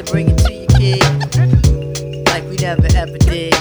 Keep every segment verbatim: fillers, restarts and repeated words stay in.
bring it to your kid like we never ever did.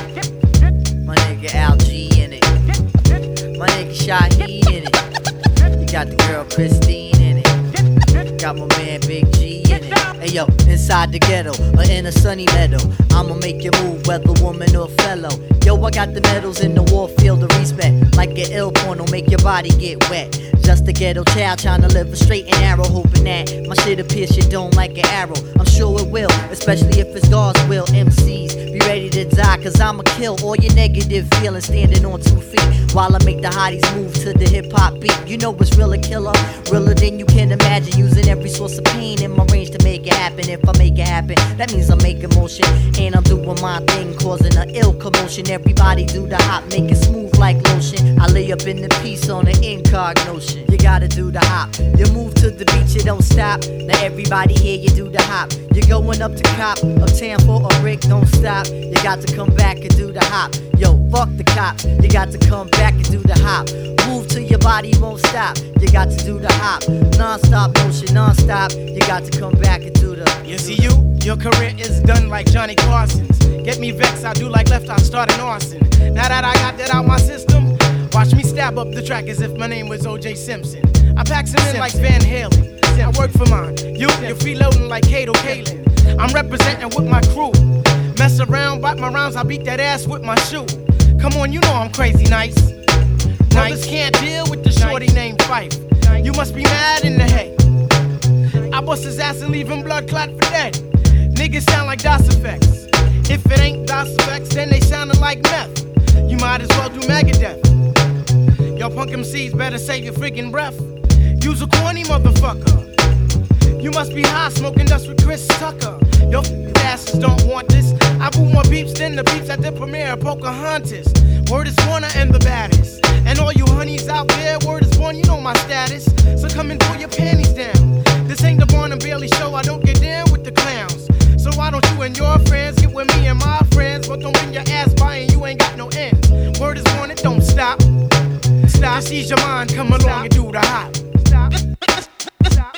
My nigga Al G in it, my nigga Shaheed in it. You got the girl Christine in it, got my man Big G in it. Hey yo, inside the ghetto or in a sunny meadow, I'ma make you move whether woman or fellow. Yo, I got the medals in the war field of respect, like an ill porno make your body get wet. Just a ghetto child trying to live a straight and narrow, hoping that my shit'll pierce your dome like an arrow. I'm sure it will, especially if it's God's will. M Cs, be ready to die, cause I'ma kill all your negative feelings standing on two feet, while I make the hotties move to the hip-hop beat. You know what's real, a killer, realer than you can imagine, using every source of pain in my range to make it happen. If I make it happen, that means I'm making motion, and I'm doing my thing, causing an ill commotion. Everybody do the hop, make it smooth like lotion. I lay up in the piece on an incognition. You gotta do the hop, you move to the beat, you don't stop. Now everybody here, you do the hop. You're going up to cop, uptown for a brick, don't stop. You got to come back and do the hop. Yo, fuck the cops, you got to come back and do the hop. Move till your body won't stop, you got to do the hop. Non-stop motion, non-stop, you got to come back and do the. You see you, your career is done like Johnny Carson's. Get me vexed, I do like left, I start an arson. Now that I got that out my system, watch me stab up the track as if my name was O J Simpson. I pack some in like Van Halen. I work for mine. You, you're freeloading like Kato Kalin. I'm representing with my crew. Mess around, bite my rounds, I beat that ass with my shoe. Come on, you know I'm crazy nice. Brothers can't deal with the shorty named Fife. You must be mad in the head. I bust his ass and leave him blood clot for dead. Niggas sound like DOS effects. If it ain't DOS effects, then they soundin' like meth. You might as well do Megadeth. Y'all punk M Cs better save your freaking breath. Use a corny motherfucker. You must be high smoking dust with Chris Tucker. Your asses don't want this. I boot more beeps than the beeps at the premiere of Pocahontas. Word is Warner and the baddest. And all you honeys out there, word is born, you know my status. So come and pull your panties down. This ain't the Born and Bailey show, I don't get down with the clowns. So why don't you and your friends get with me and my friends, but don't bring your ass by and you ain't got no ends. Word is born, it don't stop. Stop, just ease your mind, come along Stop. And do the hop. Stop. Stop.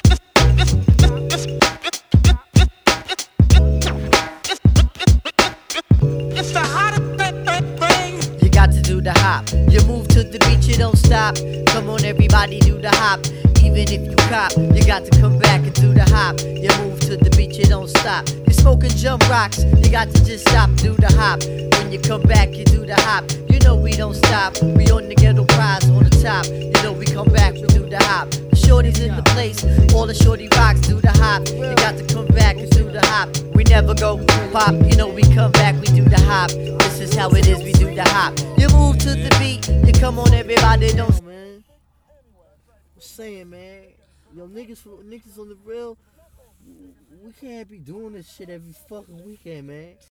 It's the hottest thing. You got to do the hop. You move to the beat, you don't stop. Come on, everybody, do the hop. Even if you cop, you got to come back and do the hop. You move to the beat, you don't stop. You're smoking jump rocks, you got to just stop, do the hop. When you come back, you do the hop. You know we don't stop, we on the ghetto prize on the top. You know we come back, we do the hop. The shorties in the place, all the shorty rocks do the hop. You got to come back and do the hop. We never go pop, you know we come back, we do the hop. This is how it is, we do the hop. You move to the beat, you come on everybody, don't stop. I'm saying, man, yo, niggas, niggas on the real, we can't be doing this shit every fucking weekend, man.